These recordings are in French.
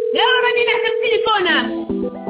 يلا راني نهدر التليفون.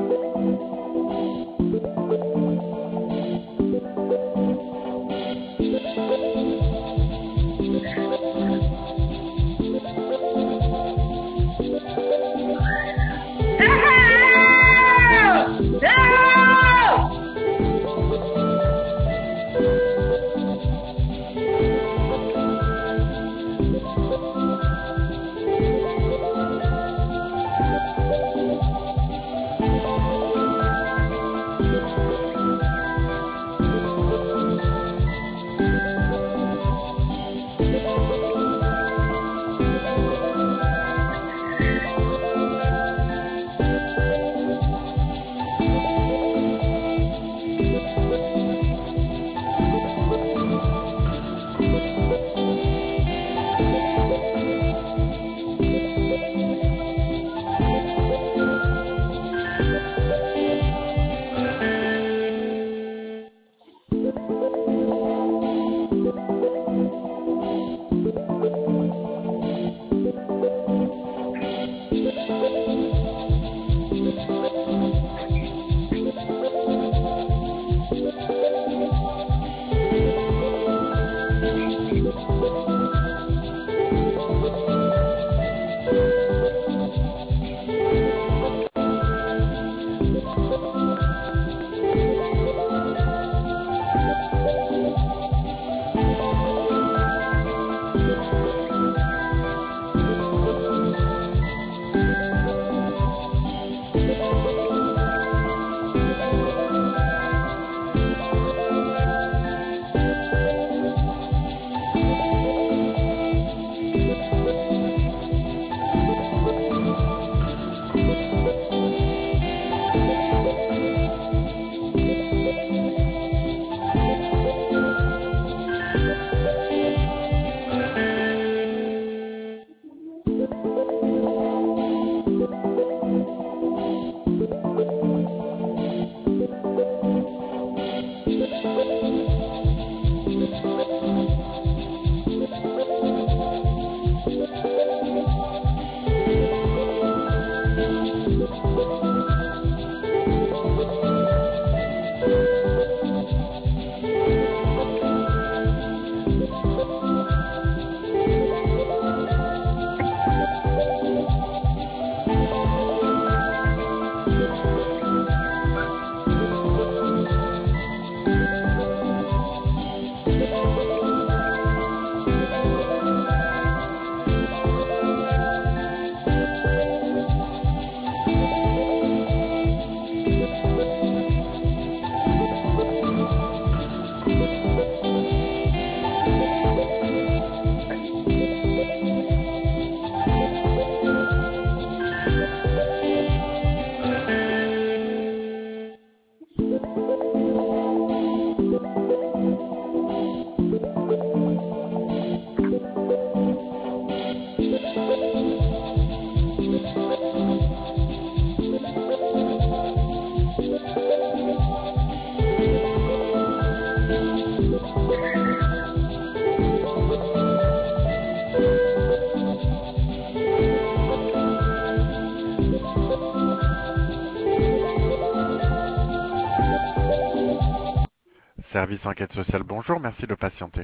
Service enquête sociale, bonjour, merci de patienter.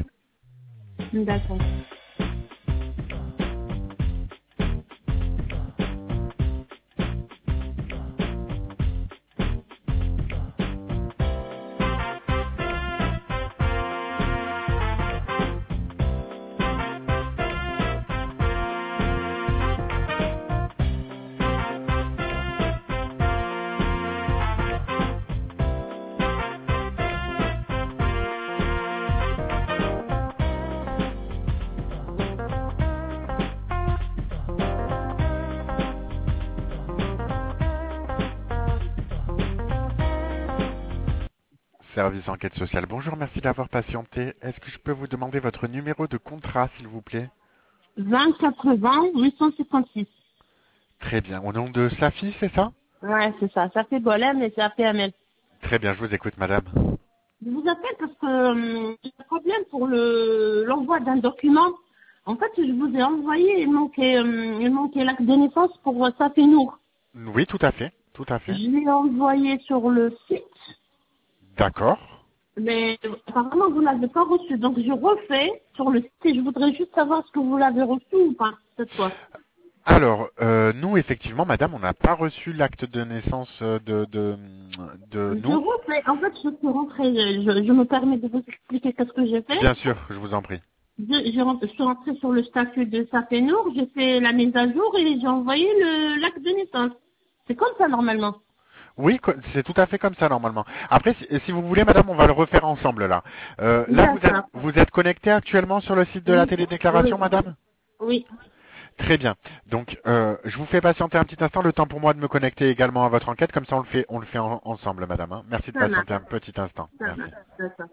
D'accord. Service enquête sociale, bonjour, merci d'avoir patienté. Est-ce que je peux vous demander votre numéro de contrat, s'il vous plaît? 20 80 856. Très bien, au nom de Safi, c'est ça? Ouais, c'est ça. Ça fait Golem et c'est APML. Très bien, je vous écoute, madame. Je vous appelle parce que j'ai un problème pour l'envoi d'un document. En fait, je vous ai envoyé, il manquait l'acte de naissance pour Safinour. Oui, tout à fait, tout à Je fait. l'ai envoyé sur le site, D'accord. mais apparemment vous l'avez pas reçu. Donc je refais sur le site et je voudrais juste savoir est-ce que vous l'avez reçu ou pas cette fois. Alors, nous, effectivement, madame, on n'a pas reçu l'acte de naissance de Je Nour. refais. En fait, je suis rentrée. Je me permets de vous expliquer qu'est-ce que j'ai fait. Bien sûr, je vous en prie. Je suis rentrée sur le statut de Safenour, j'ai fait la mise à jour et j'ai envoyé l'acte de naissance. C'est comme ça normalement. Oui, c'est tout à fait comme ça normalement. Après, si vous voulez, madame, on va le refaire ensemble là. Là, D'accord. vous êtes connecté actuellement sur le site de la Oui, télédéclaration, oui, madame? oui. Très bien. Donc, je vous fais patienter un petit instant, le temps pour moi de me connecter également à votre enquête, comme ça on le fait ensemble, madame, hein. Merci de Ça marche, patienter un petit instant. ça Merci. marche, d'accord.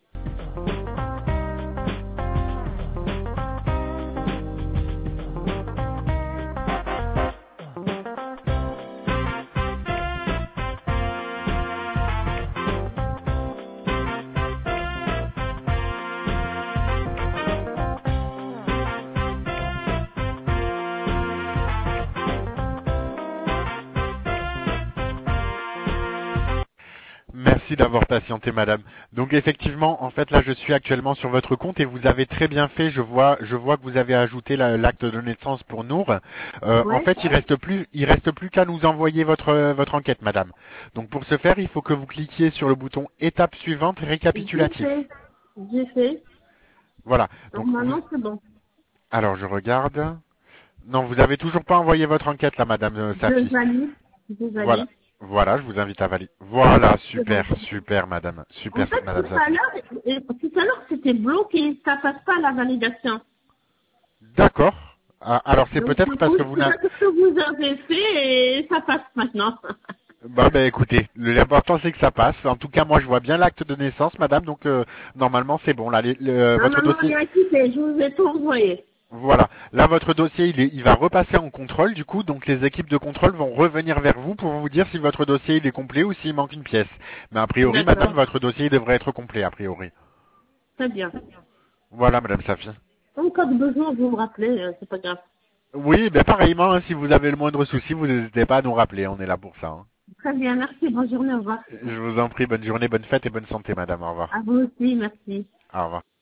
Merci d'avoir patienté, madame. Donc effectivement, en fait, là, je suis actuellement sur votre compte et vous avez très bien fait. Je vois que vous avez ajouté l'acte de naissance pour Nour. En Oui, fait, il reste plus qu'à nous envoyer votre enquête, madame. Donc pour ce faire, il faut que vous cliquiez sur le bouton étape suivante, j'ai récapitulatif. fait, j'ai fait. Voilà. Donc vous, Normalement, c'est bon. alors je regarde. Non, vous avez toujours pas envoyé votre enquête, là, madame Je Safi. valide, je Voilà. valide. Voilà, je vous invite à valider. Voilà, C'est bon. super, super, madame. En Super, fait, madame Safi. tout à l'heure, c'était bloqué. Ça passe pas la validation. D'accord. Ah, alors c'est Donc, peut-être parce que vous c'est n'avez... pas ce que vous avez fait et ça passe maintenant. Bah, écoutez, l'important c'est que ça passe. En tout cas, moi je vois bien l'acte de naissance, madame, donc normalement c'est bon. Là, votre Normalement, dossier, rien quitté. Je vous ai tout envoyé. voilà. Là, votre dossier, il va repasser en contrôle, du coup, donc les équipes de contrôle vont revenir vers vous pour vous dire si votre dossier il est complet ou s'il manque une pièce. Mais a priori, madame, D'accord. votre dossier il devrait être complet, a priori. Très bien. Voilà, madame Safi. En cas de besoin, vous me rappelez, c'est pas grave. Oui, ben pareillement, hein, si vous avez le moindre souci, vous n'hésitez pas à nous rappeler, on est là pour ça, hein. Très bien, merci. Bonne journée, au revoir. Je vous en prie, bonne journée, bonne fête et bonne santé, madame. Au revoir. À vous aussi, merci. Au revoir.